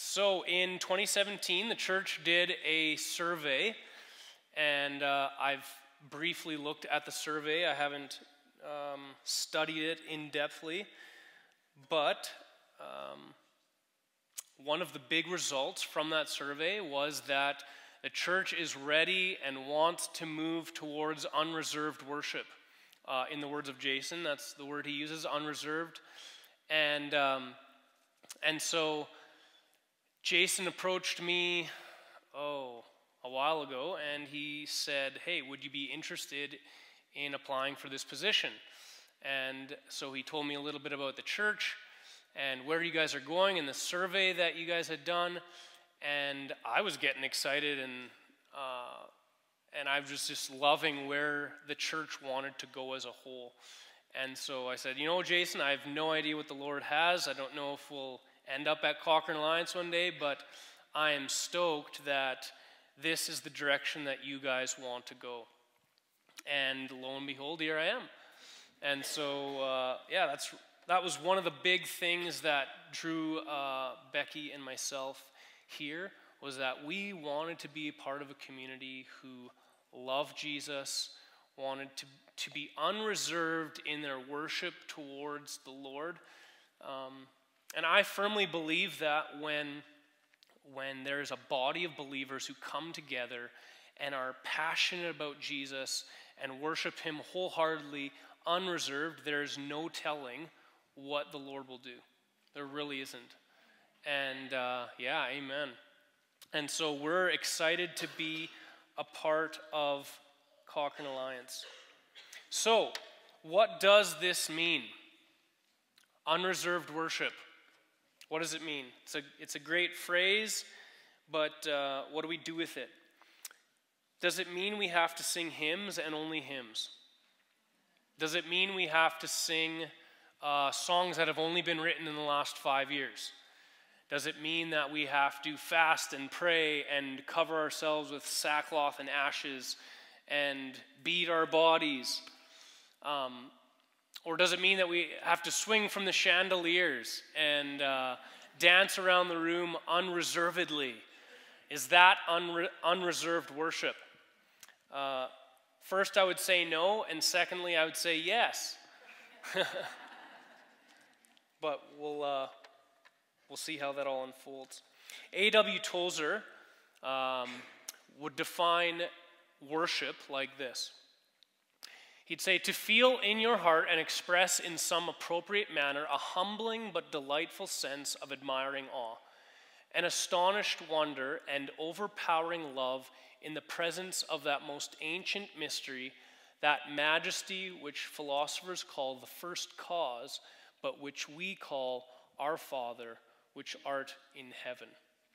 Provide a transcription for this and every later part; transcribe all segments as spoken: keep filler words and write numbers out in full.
So in twenty seventeen, the church did a survey, and uh, I've briefly looked at the survey. I haven't um, studied it in-depthly, but um, one of the big results from that survey was that the church is ready and wants to move towards unreserved worship. Uh, in the words of Jason, that's the word he uses, unreserved. And um, and so Jason approached me, oh, a while ago, and he said, hey, would you be interested in applying for this position? And so he told me a little bit about the church and where you guys are going and the survey that you guys had done. And I was getting excited, and uh, and I was just loving where the church wanted to go as a whole. And so I said, you know, Jason, I have no idea what the Lord has. I don't know if we'll end up at Cochrane Alliance one day, but I am stoked that this is the direction that you guys want to go. And lo and behold, here I am. And so, uh, yeah, that's that was one of the big things that drew uh, Becky and myself here, was that we wanted to be a part of a community who loved Jesus, wanted to, to be unreserved in their worship towards the Lord. Um, and I firmly believe that when, when there's a body of believers who come together and are passionate about Jesus and worship him wholeheartedly, unreserved, there's no telling what the Lord will do. There really isn't. And uh, yeah, amen. And so we're excited to be a part of Cochrane Alliance. So, what does this mean? Unreserved worship. What does it mean? It's a, it's a great phrase, but uh, what do we do with it? Does it mean we have to sing hymns and only hymns? Does it mean we have to sing uh, songs that have only been written in the last five years? Does it mean that we have to fast and pray and cover ourselves with sackcloth and ashes and beat our bodies? Um, or does it mean that we have to swing from the chandeliers and uh, dance around the room unreservedly? Is that unre- unreserved worship? Uh, first, I would say no, and secondly, I would say yes. But we'll... Uh, We'll see how that all unfolds. A W Tozer um, would define worship like this. He'd say, to feel in your heart and express in some appropriate manner a humbling but delightful sense of admiring awe, an astonished wonder and overpowering love in the presence of that most ancient mystery, that majesty which philosophers call the first cause, but which we call our Father, which art in heaven.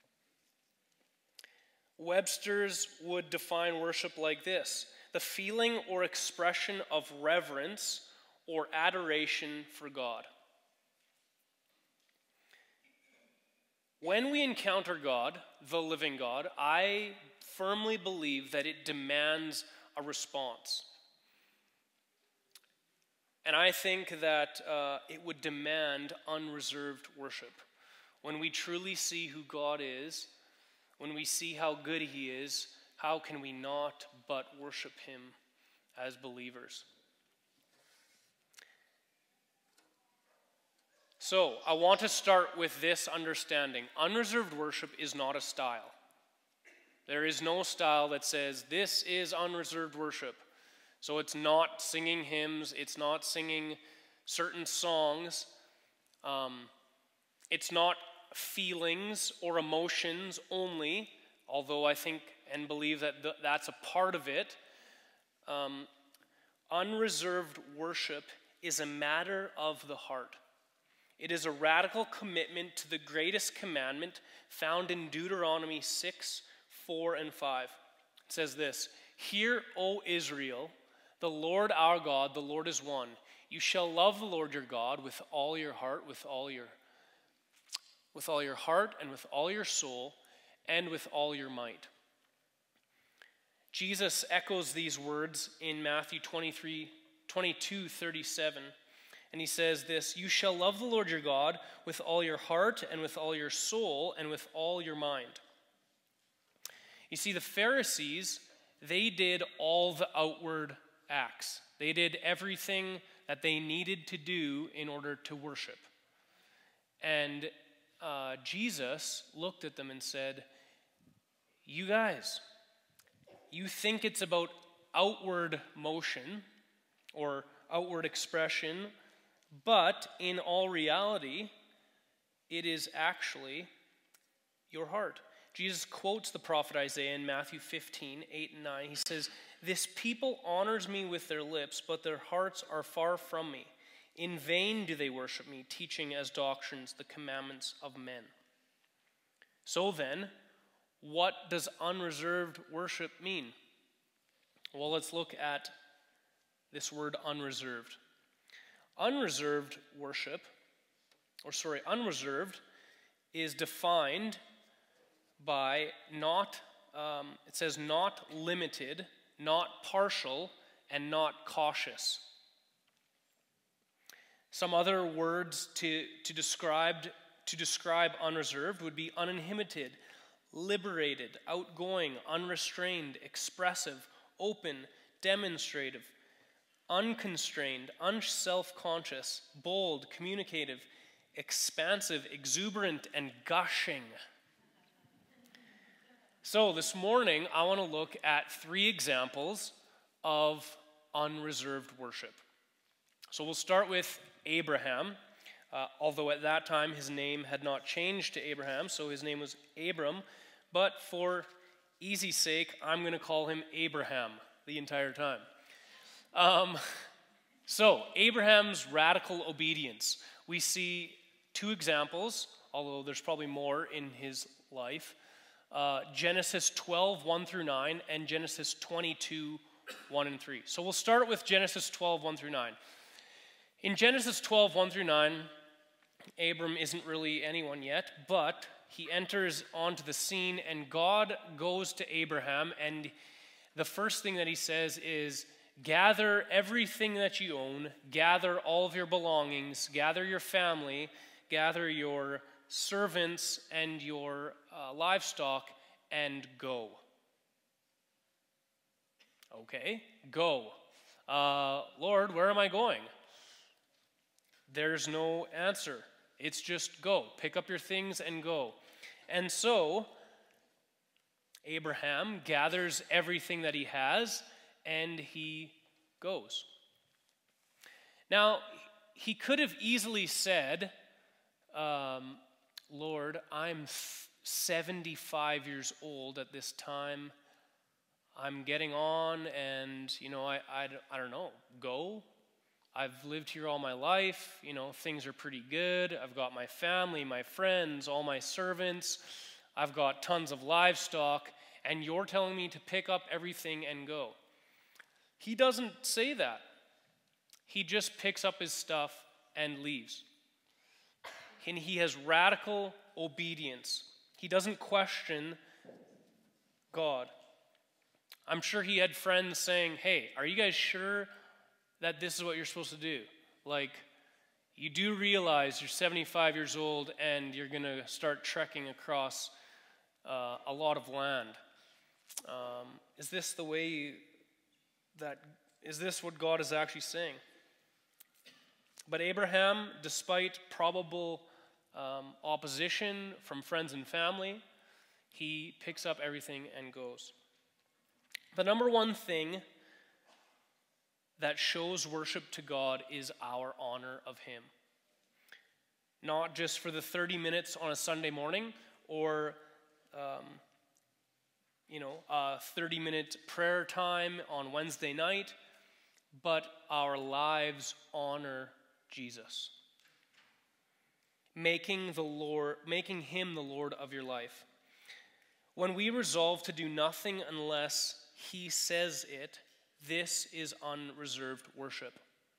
Webster's would define worship like this: the feeling or expression of reverence or adoration for God. When we encounter God, the living God, I firmly believe that it demands a response. And I think that uh, it would demand unreserved worship. When we truly see who God is, when we see how good he is, how can we not but worship him as believers? So, I want to start with this understanding. Unreserved worship is not a style. There is no style that says, this is unreserved worship. So it's not singing hymns, it's not singing certain songs, um, it's not feelings or emotions only, although I think and believe that th- that's a part of it. Um, unreserved worship is a matter of the heart. It is a radical commitment to the greatest commandment found in Deuteronomy six, four, and five. It says this: Hear, O Israel, the Lord our God, the Lord is one. You shall love the Lord your God with all your heart, with all your with all your heart, and with all your soul, and with all your might. Jesus echoes these words in Matthew twenty-three, twenty-two, thirty-seven. And he says this, "You shall love the Lord your God with all your heart and with all your soul and with all your mind." You see, the Pharisees, they did all the outward acts. They did everything that they needed to do in order to worship. And uh, Jesus looked at them and said, "You guys, you think it's about outward motion or outward expression, but in all reality, it is actually your heart." Jesus quotes the prophet Isaiah in Matthew fifteen, eight and nine. He says, "This people honors me with their lips, but their hearts are far from me. In vain do they worship me, teaching as doctrines the commandments of men." So then, what does unreserved worship mean? Well, let's look at this word unreserved. Unreserved worship, or sorry, unreserved is defined by not, um, it says not limited, not partial, and not cautious. Some other words to, to, describe, to describe unreserved would be uninhibited, liberated, outgoing, unrestrained, expressive, open, demonstrative, unconstrained, unself-conscious, bold, communicative, expansive, exuberant, and gushing. So this morning, I want to look at three examples of unreserved worship. So we'll start with Abraham, uh, although at that time his name had not changed to Abraham, so his name was Abram. But for easy sake, I'm going to call him Abraham the entire time. Um, so, Abraham's radical obedience. We see two examples, although there's probably more in his life. Uh, Genesis twelve, one through nine, and Genesis twenty-two, one and three. So we'll start with Genesis twelve, one through nine. In Genesis twelve, one through nine, Abram isn't really anyone yet, but he enters onto the scene, and God goes to Abraham, and the first thing that he says is, "Gather everything that you own, gather all of your belongings, gather your family, gather your servants and your uh, livestock, and go." Okay, go. Uh, Lord, where am I going? There's no answer. It's just go. Pick up your things and go. And so, Abraham gathers everything that he has, and he goes. Now, he could have easily said, um, "Lord, I'm seventy-five years old at this time. I'm getting on, and, you know, I, I, I don't know, go. I've lived here all my life. You know, things are pretty good. I've got my family, my friends, all my servants. I've got tons of livestock, and you're telling me to pick up everything and go." He doesn't say that. He just picks up his stuff and leaves. And he has radical obedience. He doesn't question God. I'm sure he had friends saying, "Hey, are you guys sure that this is what you're supposed to do? Like, you do realize you're seventy-five years old and you're going to start trekking across uh, a lot of land. Um, is this the way you, that, is this what God is actually saying?" But Abraham, despite probable um, opposition from friends and family, he picks up everything and goes. The number one thing that shows worship to God is our honor of Him. Not just for the thirty minutes on a Sunday morning or, um, you know, a thirty-minute prayer time on Wednesday night, but our lives honor Jesus. Making the Lord, making Him the Lord of your life. When we resolve to do nothing unless He says it, this is unreserved worship.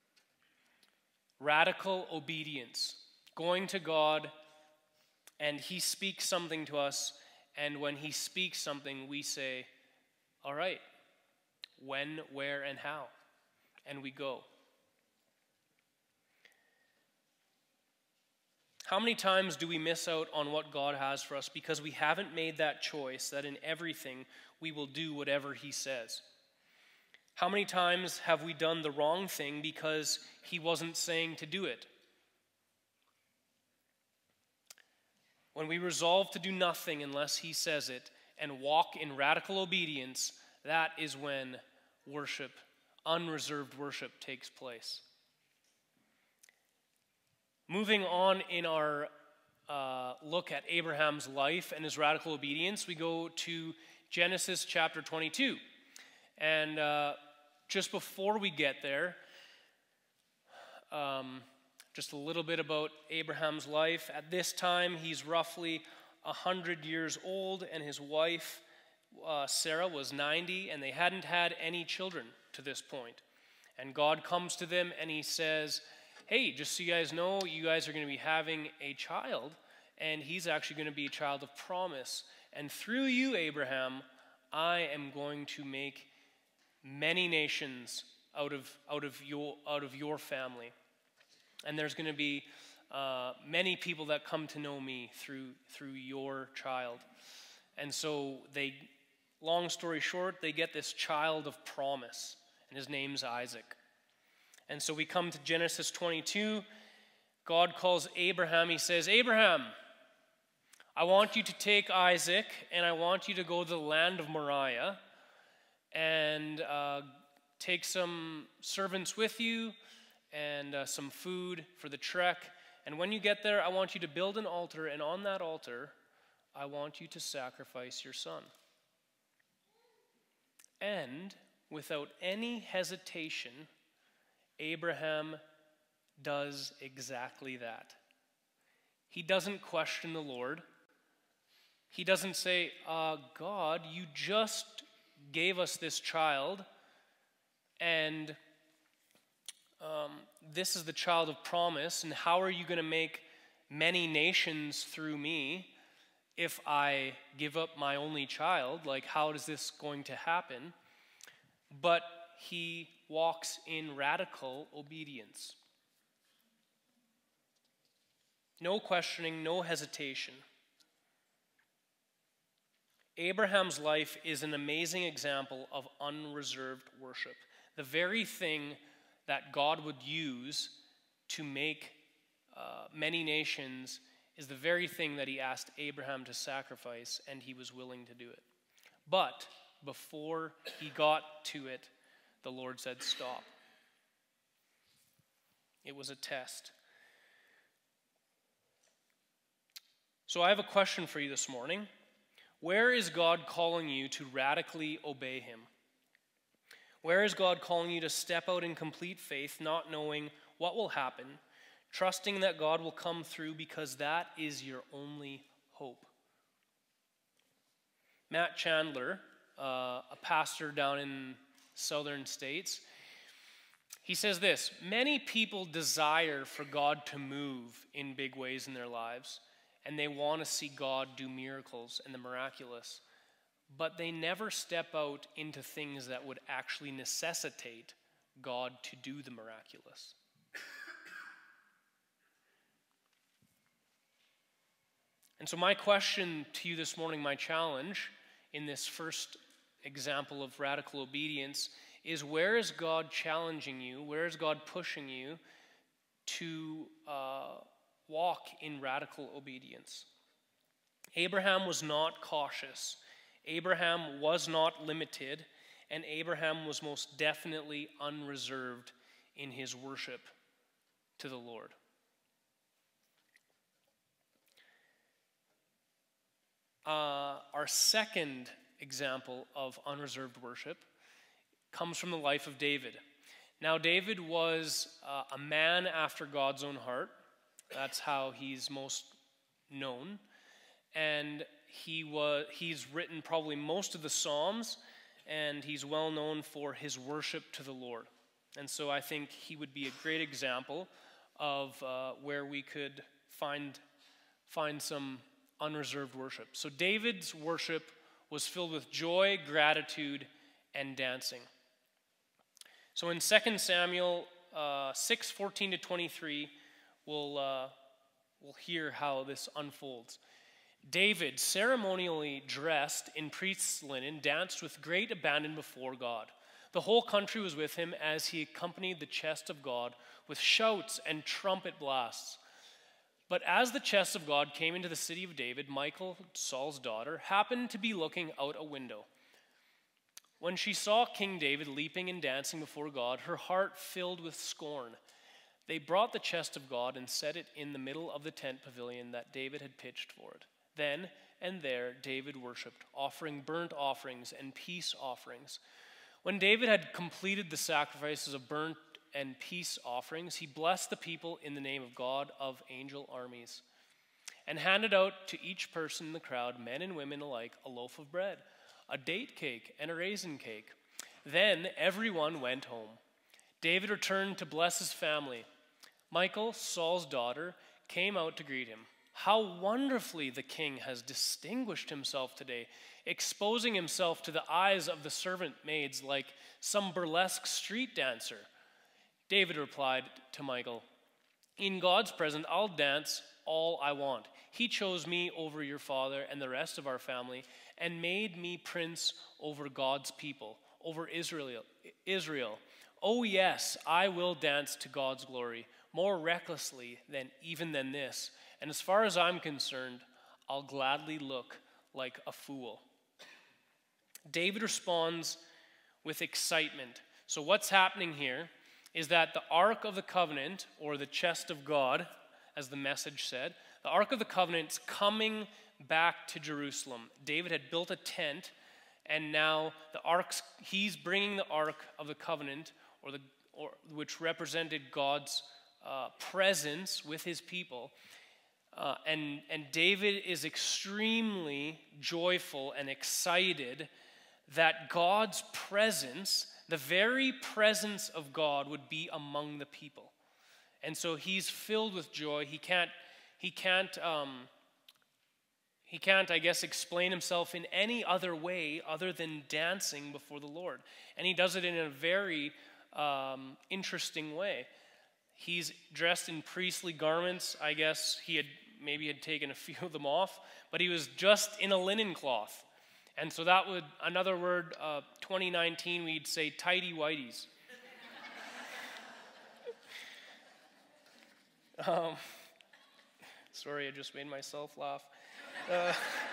Radical obedience. Going to God, and He speaks something to us, and when He speaks something, we say, "All right, when, where, and how?" And we go. How many times do we miss out on what God has for us because we haven't made that choice that in everything we will do whatever he says? How many times have we done the wrong thing because he wasn't saying to do it? When we resolve to do nothing unless he says it and walk in radical obedience, that is when worship, unreserved worship, takes place. Moving on in our uh, look at Abraham's life and his radical obedience, we go to Genesis chapter twenty-two. And uh, just before we get there, um, just a little bit about Abraham's life. At this time, he's roughly one hundred years old, and his wife, uh, Sarah, was ninety, and they hadn't had any children to this point. And God comes to them, and he says, hey, just so you guys know, you guys are going to be having a child, and he's actually going to be a child of promise. And through you, Abraham, I am going to make many nations out of, out of, your, out of your family. And there's going to be uh, many people that come to know me through, through your child. And so they, long story short, they get this child of promise, and his name's Isaac. And so we come to Genesis twenty-two. God calls Abraham. He says, Abraham, I want you to take Isaac, and I want you to go to the land of Moriah and uh, take some servants with you and uh, some food for the trek. And when you get there, I want you to build an altar, and on that altar, I want you to sacrifice your son. And without any hesitation, Abraham does exactly that. He doesn't question the Lord. He doesn't say, uh, God, you just gave us this child, and um, this is the child of promise, and how are you going to make many nations through me if I give up my only child? Like, how is this going to happen? But he walks in radical obedience. No questioning, no hesitation. Abraham's life is an amazing example of unreserved worship. The very thing that God would use to make uh, many nations is the very thing that he asked Abraham to sacrifice, and he was willing to do it. But before he got to it, the Lord said, stop. It was a test. So I have a question for you this morning. Where is God calling you to radically obey him? Where is God calling you to step out in complete faith, not knowing what will happen, trusting that God will come through because that is your only hope? Matt Chandler, uh, a pastor down in southern states, he says this: many people desire for God to move in big ways in their lives, and they want to see God do miracles and the miraculous, but they never step out into things that would actually necessitate God to do the miraculous. And so my question to you this morning, my challenge in this first example of radical obedience, is where is God challenging you? Where is God pushing you to uh, walk in radical obedience? Abraham was not cautious. Abraham was not limited. And Abraham was most definitely unreserved in his worship to the Lord. Uh, our second example of unreserved worship comes from the life of David. Now, David was uh, a man after God's own heart. That's how he's most known. And he was, he's written probably most of the Psalms, and he's well known for his worship to the Lord. And so I think he would be a great example of uh, where we could find, find some unreserved worship. So David's worship was filled with joy, gratitude, and dancing. So in Second Samuel uh, six, fourteen to twenty-three, we'll, uh, we'll hear how this unfolds. David, ceremonially dressed in priest's linen, danced with great abandon before God. The whole country was with him as he accompanied the chest of God with shouts and trumpet blasts. But as the chest of God came into the city of David, Michal, Saul's daughter, happened to be looking out a window. When she saw King David leaping and dancing before God, her heart filled with scorn. They brought the chest of God and set it in the middle of the tent pavilion that David had pitched for it. Then and there David worshipped, offering burnt offerings and peace offerings. When David had completed the sacrifices of burnt and peace offerings, he blessed the people in the name of God of angel armies, and handed out to each person in the crowd, men and women alike, a loaf of bread, a date cake, and a raisin cake. Then everyone went home. David returned to bless his family. Michal, Saul's daughter, came out to greet him. How wonderfully the king has distinguished himself today, exposing himself to the eyes of the servant maids like some burlesque street dancer. David replied to Michal, in God's presence, I'll dance all I want. He chose me over your father and the rest of our family and made me prince over God's people, over Israel. Israel. Oh yes, I will dance to God's glory, more recklessly than even than this. And as far as I'm concerned, I'll gladly look like a fool. David responds with excitement. So what's happening here is that the Ark of the Covenant, or the chest of God, as the message said, the Ark of the Covenant's coming back to Jerusalem. David had built a tent, and now the Ark's, he's bringing the Ark of the Covenant, or the or which represented God's uh, presence with his people. Uh, and, and David is extremely joyful and excited that God's presence, the very presence of God, would be among the people. And so he's filled with joy. He can't, he can't, um, he can't, I guess, explain himself in any other way other than dancing before the Lord. And he does it in a very um, interesting way. He's dressed in priestly garments. I guess he had maybe had taken a few of them off, but he was just in a linen cloth. And so that would, another word, uh, twenty nineteen, we'd say tighty whities. um, sorry, I just made myself laugh. Uh,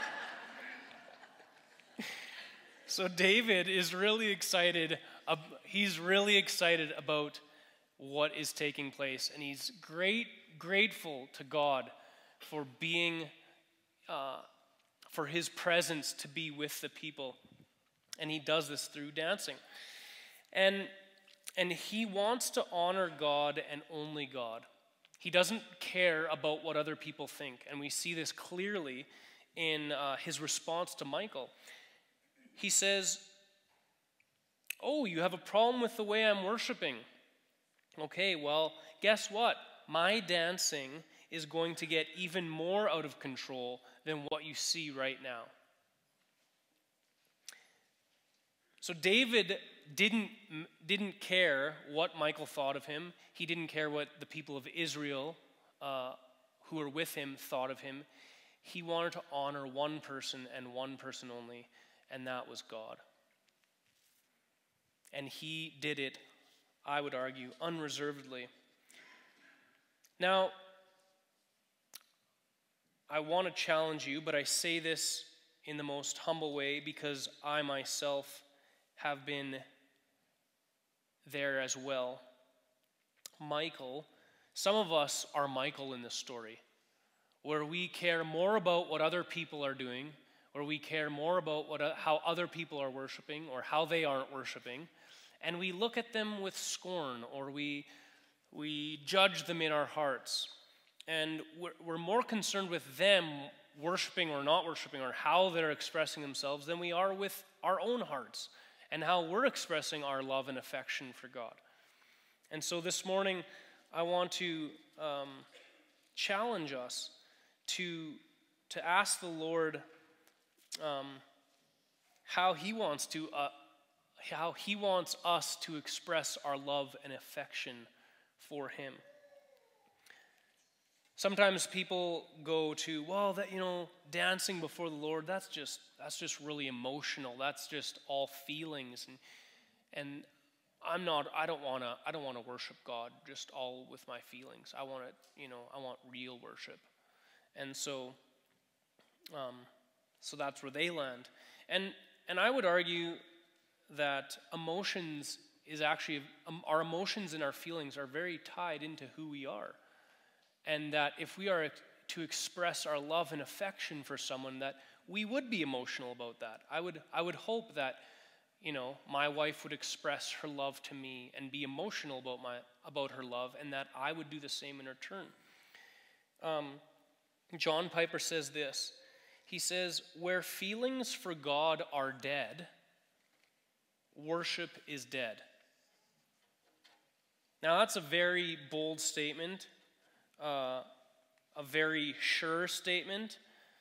so David is really excited. Uh, he's really excited about what is taking place, and he's great, grateful to God for being, uh, for his presence to be with the people, and he does this through dancing, and and he wants to honor God and only God. He doesn't care about what other people think, and we see this clearly in uh, his response to Michal. He says, "Oh, you have a problem with the way I'm worshiping? Okay, well, guess what? My dancing is going to get even more out of control than what you see right now." So David didn't, didn't care what Michal thought of him. He didn't care what the people of Israel uh, who were with him thought of him. He wanted to honor one person and one person only, and that was God. And he did it, I would argue, unreservedly. Now, I want to challenge you, but I say this in the most humble way because I myself have been there as well. Michal, some of us are Michal in this story, where we care more about what other people are doing, where we care more about what, how other people are worshiping or how they aren't worshiping, and we look at them with scorn, or we, we judge them in our hearts. And we're, we're more concerned with them worshiping or not worshiping or how they're expressing themselves than we are with our own hearts and how we're expressing our love and affection for God. And so this morning, I want to um, challenge us to, to ask the Lord um, how He wants to, uh, how He wants us to express our love and affection for Him. Sometimes people go to, well, that, you know, dancing before the Lord, that's just that's just really emotional. That's just all feelings, and and I'm not. I don't want to. I don't want to worship God just all with my feelings. I want to, you know, I want real worship, and so, um, so that's where they land, and and I would argue that emotions is actually um, our emotions and our feelings are very tied into who we are. And that if we are to express our love and affection for someone, that we would be emotional about that. I would, I would hope that, you know, my wife would express her love to me and be emotional about my about her love, and that I would do the same in return. Um, John Piper says this. He says, "Where feelings for God are dead, worship is dead." Now that's a very bold statement. Uh, a very sure statement,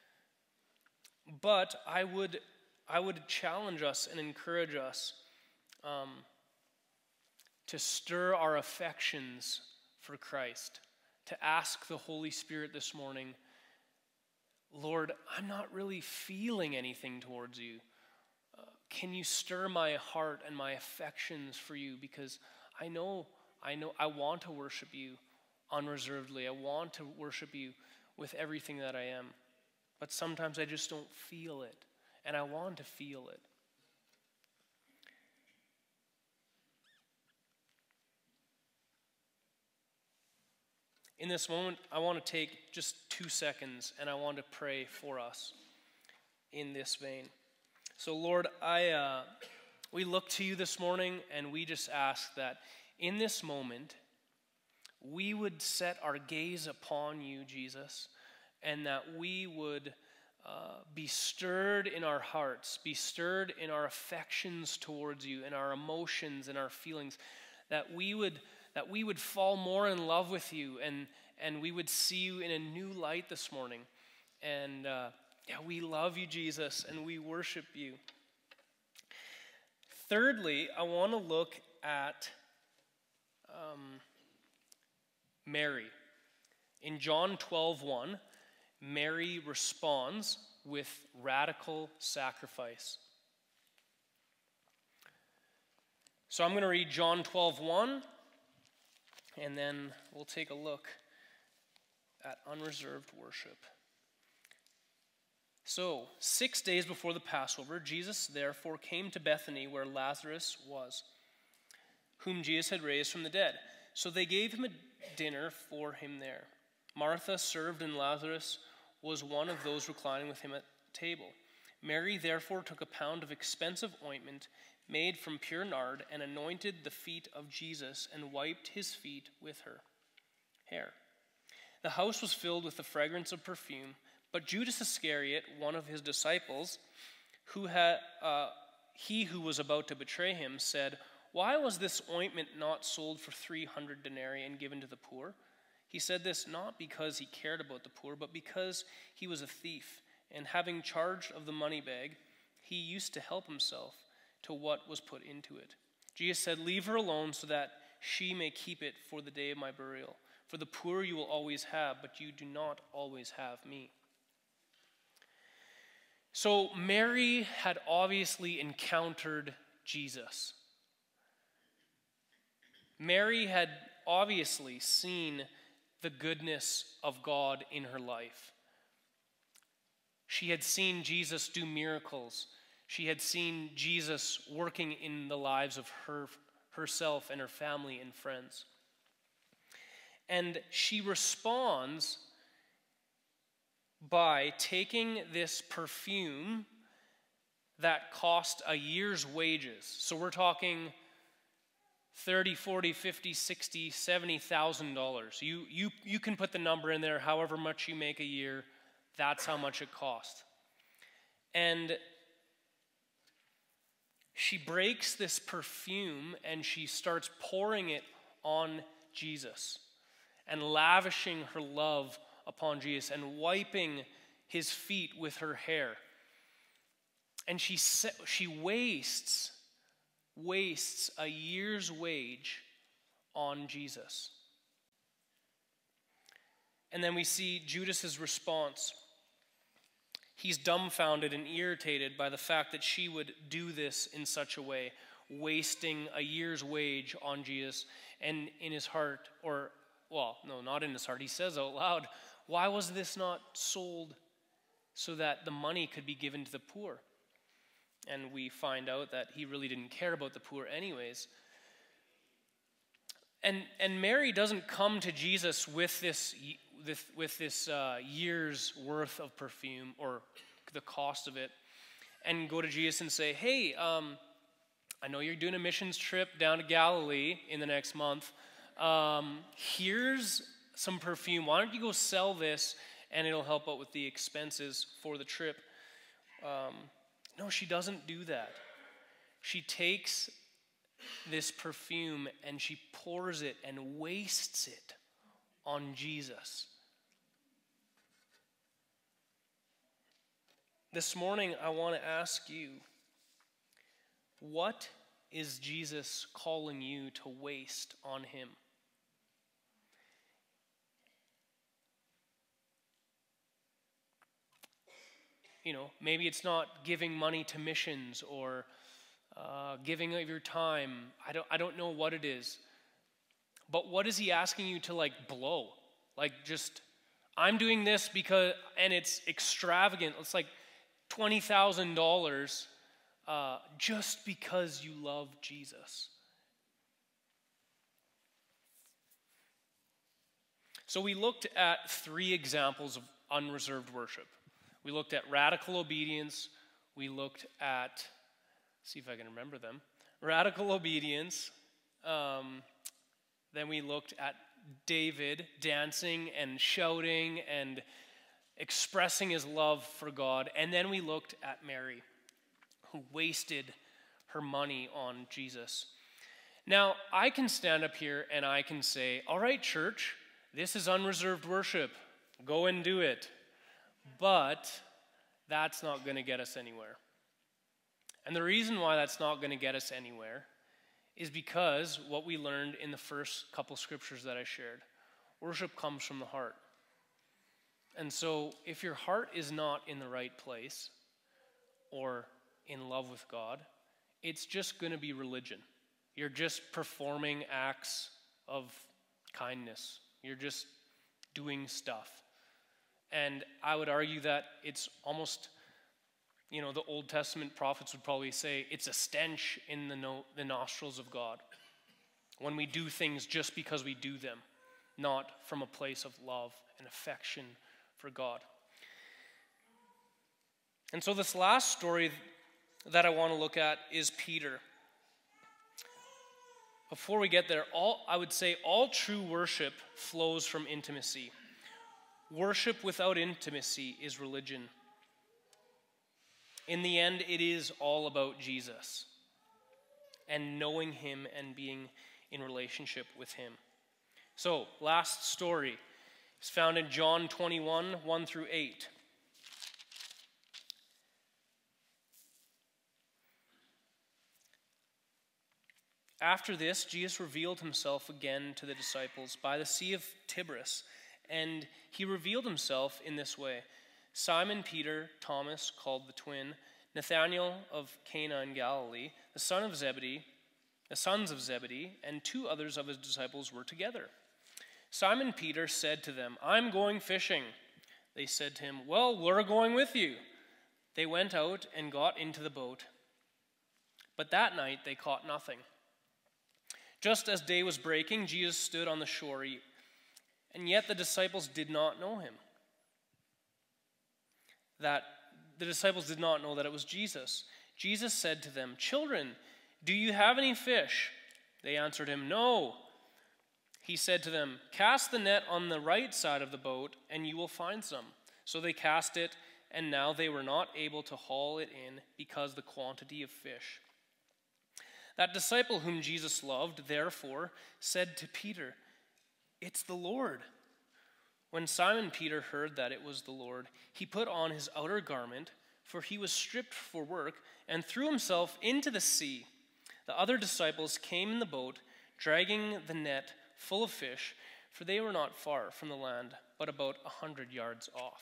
but I would I would challenge us and encourage us um, to stir our affections for Christ, to ask the Holy Spirit this morning, Lord, I'm not really feeling anything towards you. Uh, can you stir my heart and my affections for you? Because I know I know I want to worship you unreservedly. I want to worship you with everything that I am. But sometimes I just don't feel it. And I want to feel it. In this moment, I want to take just two seconds and I want to pray for us in this vein. So Lord, I uh, we look to you this morning and we just ask that in this moment, we would set our gaze upon you, Jesus, and that we would uh, be stirred in our hearts, be stirred in our affections towards you, in our emotions and our feelings, that we would that we would fall more in love with you, and and we would see you in a new light this morning. And uh, yeah, we love you, Jesus, and we worship you. Thirdly, I want to look at Um, Mary. In John twelve one, Mary responds with radical sacrifice. So I'm going to read John twelve one, and then we'll take a look at unreserved worship. So, six days before the Passover, Jesus therefore came to Bethany where Lazarus was, whom Jesus had raised from the dead. So they gave him a dinner for him there. Martha served, and Lazarus was one of those reclining with him at table. Mary therefore took a pound of expensive ointment made from pure nard and anointed the feet of Jesus and wiped his feet with her hair. The house was filled with the fragrance of perfume, but Judas Iscariot, one of his disciples, who had uh, he who was about to betray him, said, "Why was this ointment not sold for three hundred denarii and given to the poor?" He said this not because he cared about the poor, but because he was a thief, and having charge of the money bag, he used to help himself to what was put into it. Jesus said, "Leave her alone so that she may keep it for the day of my burial. For the poor you will always have, but you do not always have me." So Mary had obviously encountered Jesus. Mary had obviously seen the goodness of God in her life. She had seen Jesus do miracles. She had seen Jesus working in the lives of her, herself and her family and friends. And she responds by taking this perfume that cost a year's wages. So we're talking thirty, forty, fifty, sixty, seventy thousand dollars. You you you can put the number in there, however much you make a year, that's how much it cost. And she breaks this perfume and she starts pouring it on Jesus and lavishing her love upon Jesus and wiping his feet with her hair. And she she wastes wastes a year's wage on Jesus. And then we see Judas's response. He's dumbfounded and irritated by the fact that she would do this in such a way, wasting a year's wage on Jesus. And in his heart, or, well, no, not in his heart, he says out loud, why was this not sold so that the money could be given to the poor? And we find out that he really didn't care about the poor anyways. And and Mary doesn't come to Jesus with this with, with this uh, year's worth of perfume or the cost of it, and go to Jesus and say, hey, um, I know you're doing a missions trip down to Galilee in the next month. Um, here's some perfume. Why don't you go sell this, and it'll help out with the expenses for the trip. Um, no, she doesn't do that. She takes this perfume and she pours it and wastes it on Jesus. This morning, I want to ask you, what is Jesus calling you to waste on him? You know, maybe it's not giving money to missions or uh, giving of your time. I don't, I don't know what it is. But what is he asking you to like blow? Like just, I'm doing this because, and it's extravagant. It's like twenty thousand dollars uh, just because you love Jesus. So we looked at three examples of unreserved worship. We looked at radical obedience. We looked at, see if I can remember them, radical obedience. Um, then we looked at David dancing and shouting and expressing his love for God. And then we looked at Mary, who wasted her money on Jesus. Now, I can stand up here and I can say, all right, church, this is unreserved worship. Go and do it. But that's not going to get us anywhere. And the reason why that's not going to get us anywhere is because what we learned in the first couple scriptures that I shared. Worship comes from the heart. And so if your heart is not in the right place or in love with God, it's just going to be religion. You're just performing acts of kindness. You're just doing stuff. And I would argue that it's almost, you know, the Old Testament prophets would probably say it's a stench in the, no, the nostrils of God when we do things just because we do them, not from a place of love and affection for God. And so this last story that I want to look at is Peter. Before we get there, all I would say all true worship flows from intimacy. Worship without intimacy is religion. In the end, it is all about Jesus and knowing him and being in relationship with him. So, last story is found in John twenty-one, one through eight. After this, Jesus revealed himself again to the disciples by the Sea of Tiberias, and he revealed himself in this way. Simon Peter, Thomas, called the twin, Nathanael of Cana in Galilee, the son of Zebedee, the sons of Zebedee, and two others of his disciples were together. Simon Peter said to them, I'm going fishing. They said to him, well, we're going with you. They went out and got into the boat. But that night they caught nothing. Just as day was breaking, Jesus stood on the shore, and yet the disciples did not know him. That the disciples did not know that it was Jesus. Jesus said to them, children, do you have any fish? They answered him, no. He said to them, cast the net on the right side of the boat, and you will find some. So they cast it, and now they were not able to haul it in because of the quantity of fish. That disciple whom Jesus loved, therefore, said to Peter, it's the Lord. When Simon Peter heard that it was the Lord, he put on his outer garment, for he was stripped for work, and threw himself into the sea. The other disciples came in the boat, dragging the net full of fish, for they were not far from the land, but about a hundred yards off.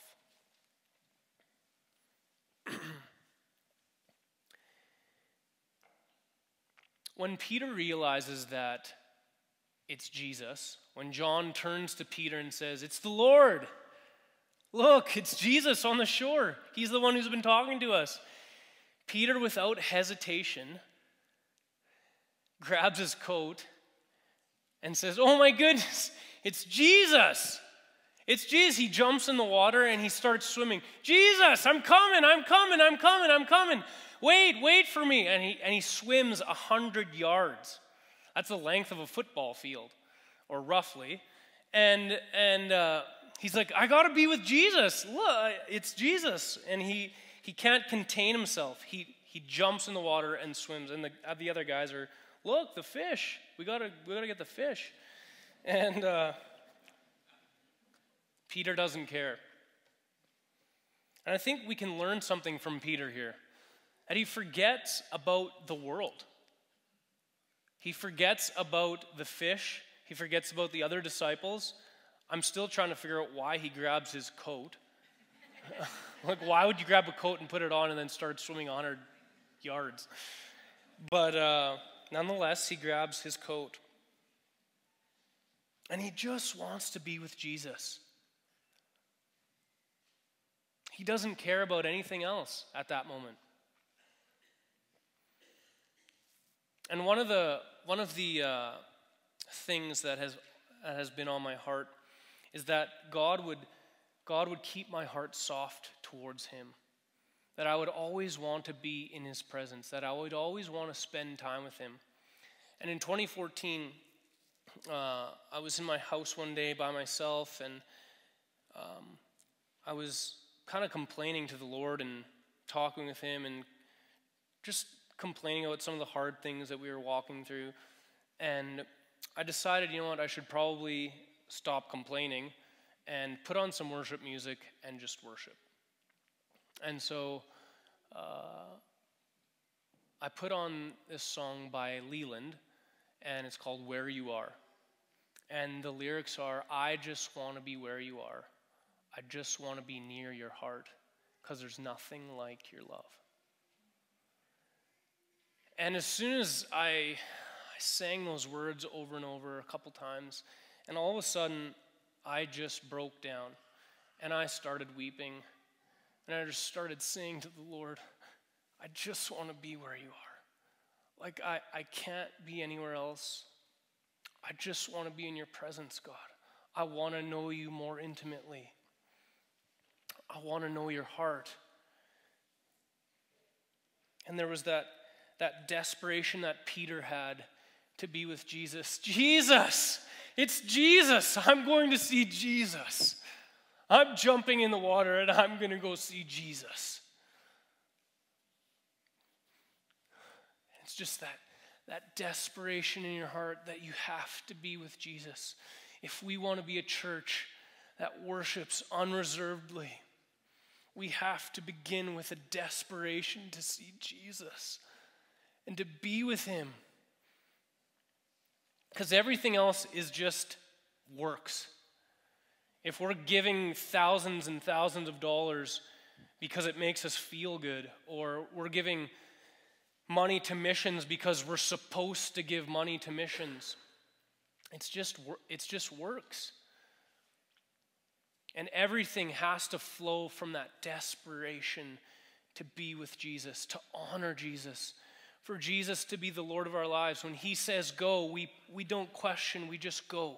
When Peter realizes that it's Jesus, when John turns to Peter and says, "It's the Lord. Look, it's Jesus on the shore. He's the one who's been talking to us." Peter, without hesitation, grabs his coat and says, "Oh my goodness, it's Jesus. It's Jesus." He jumps in the water and he starts swimming. "Jesus, I'm coming, I'm coming, I'm coming, I'm coming. Wait, wait for me." And he, and he swims a hundred yards. That's the length of a football field, or roughly. And, and uh, he's like, "I got to be with Jesus. Look, it's Jesus." And he, he can't contain himself. He, he jumps in the water and swims. And the, the other guys are, "Look, the fish. We got to we got to get the fish." And uh, Peter doesn't care. And I think we can learn something from Peter here. That he forgets about the world. He forgets about the fish. He forgets about the other disciples. I'm still trying to figure out why he grabs his coat. Like, why would you grab a coat and put it on and then start swimming one hundred yards? But uh, nonetheless, he grabs his coat. And he just wants to be with Jesus. He doesn't care about anything else at that moment. And one of the one of the uh, things that has that has been on my heart is that God would God would keep my heart soft towards Him. That I would always want to be in His presence. That I would always want to spend time with Him. And in twenty fourteen, uh, I was in my house one day by myself, and um, I was kind of complaining to the Lord and talking with Him, and just complaining about some of the hard things that we were walking through. And I decided, you know what, I should probably stop complaining and put on some worship music and just worship. And so uh, I put on this song by Leland, and it's called "Where You Are." And the lyrics are, "I just want to be where you are. I just want to be near your heart, because there's nothing like your love." And as soon as I, I sang those words over and over a couple times, and all of a sudden, I just broke down, and I started weeping, and I just started saying to the Lord, "I just want to be where you are. Like, I, I can't be anywhere else. I just want to be in your presence, God. I want to know you more intimately. I want to know your heart." And there was that That desperation that Peter had to be with Jesus. Jesus! It's Jesus! I'm going to see Jesus. I'm jumping in the water and I'm going to go see Jesus. It's just that, that desperation in your heart that you have to be with Jesus. If we want to be a church that worships unreservedly, we have to begin with a desperation to see Jesus and to be with Him. Because everything else is just works. If we're giving thousands and thousands of dollars because it makes us feel good, or we're giving money to missions because we're supposed to give money to missions, it's just it's just works. And everything has to flow from that desperation to be with Jesus, to honor Jesus, for Jesus to be the Lord of our lives. When He says go, we, we don't question, we just go.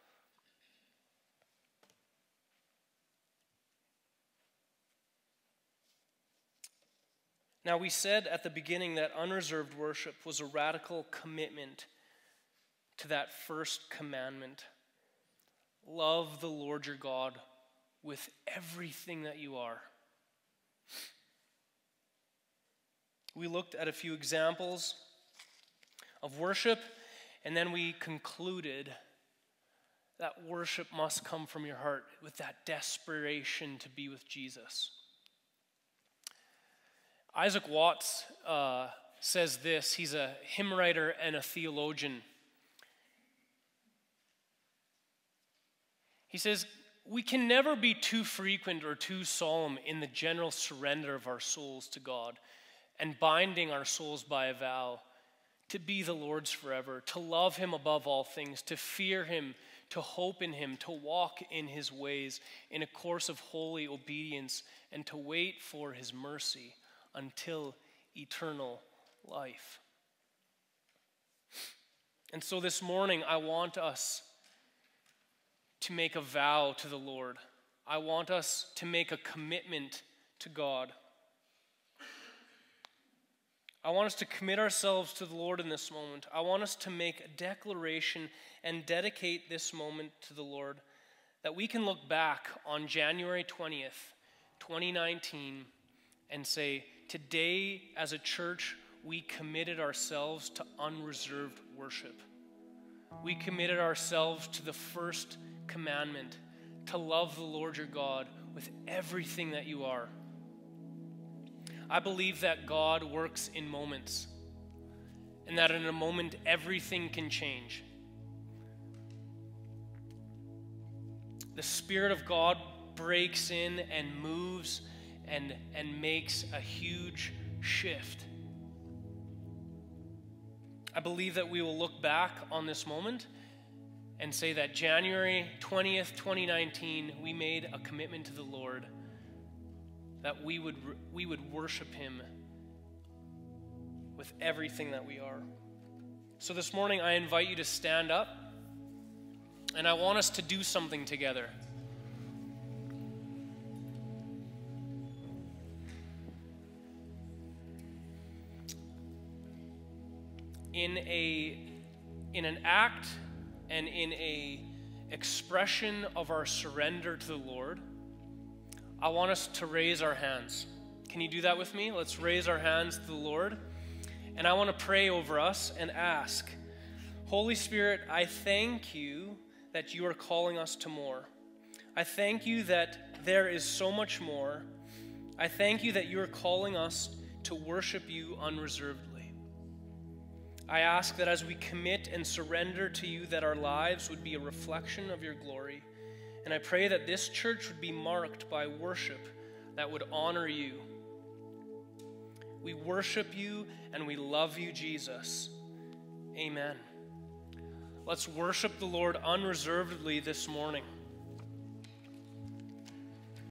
Now, we said at the beginning that unreserved worship was a radical commitment to that first commandment. Love the Lord your God with everything that you are. We looked at a few examples of worship, and then we concluded that worship must come from your heart with that desperation to be with Jesus. Isaac Watts uh, says this. He's a hymn writer and a theologian. He says, we can never be too frequent or too solemn in the general surrender of our souls to God and binding our souls by a vow to be the Lord's forever, to love him above all things, to fear him, to hope in him, to walk in his ways in a course of holy obedience, and to wait for his mercy until eternal life. And so this morning, I want us to make a vow to the Lord. I want us to make a commitment to God. I want us to commit ourselves to the Lord in this moment. I want us to make a declaration and dedicate this moment to the Lord, that we can look back on January twentieth, twenty nineteen, and say, today as a church, we committed ourselves to unreserved worship. We committed ourselves to the first commandment, to love the Lord your God with everything that you are. I believe that God works in moments, and that in a moment everything can change. The Spirit of God breaks in and moves and, and makes a huge shift. I believe that we will look back on this moment and say that January twentieth, twenty nineteen, we made a commitment to the Lord that we would we would worship him with everything that we are. So this morning I invite you to stand up, and I want us to do something together. In a in an act and in a expression of our surrender to the Lord, I want us to raise our hands. Can you do that with me? Let's raise our hands to the Lord. And I want to pray over us and ask, Holy Spirit, I thank you that you are calling us to more. I thank you that there is so much more. I thank you that you are calling us to worship you unreservedly. I ask that as we commit and surrender to you, that our lives would be a reflection of your glory. And I pray that this church would be marked by worship that would honor you. We worship you and we love you, Jesus. Amen. Let's worship the Lord unreservedly this morning.